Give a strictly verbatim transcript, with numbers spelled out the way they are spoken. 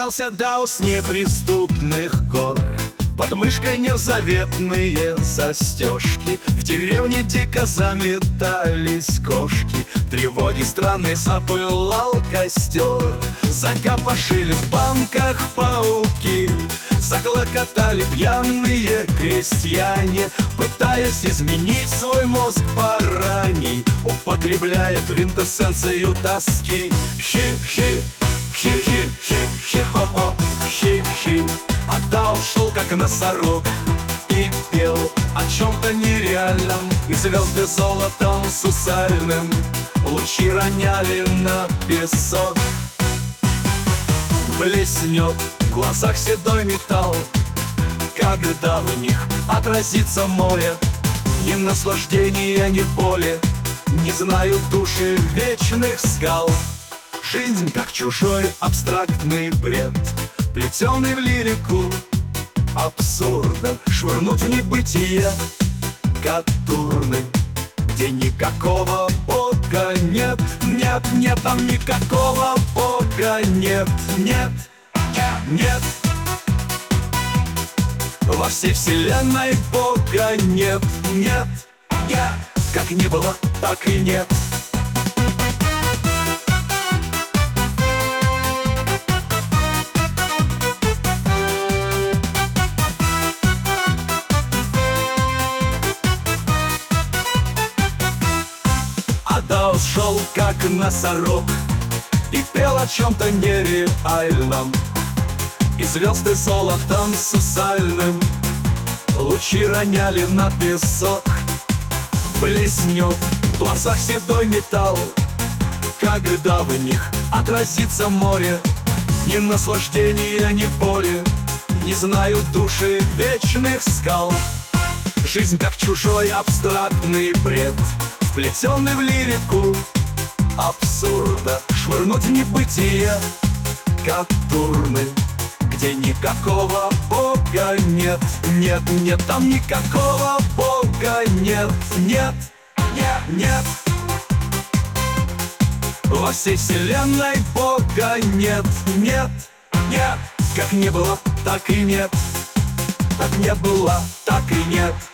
Спускался Дао с неприступных гор, под мышкой незаветные застежки. В деревне дико заметались кошки, тревоги странной запылал костер. Закопошили в банках пауки, заклокотали пьяные крестьяне, пытаясь изменить свой мозг пораней, употребляя квинтэссенцию тоски. Щи-щи, щи-щи-щи-щи-хо-хо, щи-щи. А Дао шел как носорог и пел о чем-то нереальном, и звезды золотом сусальным лучи роняли на песок. Блеснет в глазах седой металл, когда в них отразится море. Ни наслаждения, ни боли не знают души вечных скал. Жизнь как чужой абстрактный бред, плетеный в лирику абсурда, швырнуть в небытие катурны, где никакого Бога нет. Нет, нет, там никакого Бога нет. Нет, нет. Во всей вселенной Бога нет. Нет, нет. Как не было, так и нет. Дао шел как носорог и пел о чем-то нереальном, и звезды золотом сусальным лучи роняли на песок. Блеснет в глазах седой металл, когда в них отразится море. Ни наслаждения, ни боли не знают души вечных скал. Жизнь как чужой абстрактный бред, вплетенный в лирику абсурда, швырнуть в небытие катурны, где никакого Бога нет. Нет, нет, там никакого Бога нет. Нет, нет, нет. Во всей вселенной Бога нет. Нет, нет. Как не было, так и нет. Так не было, так и нет.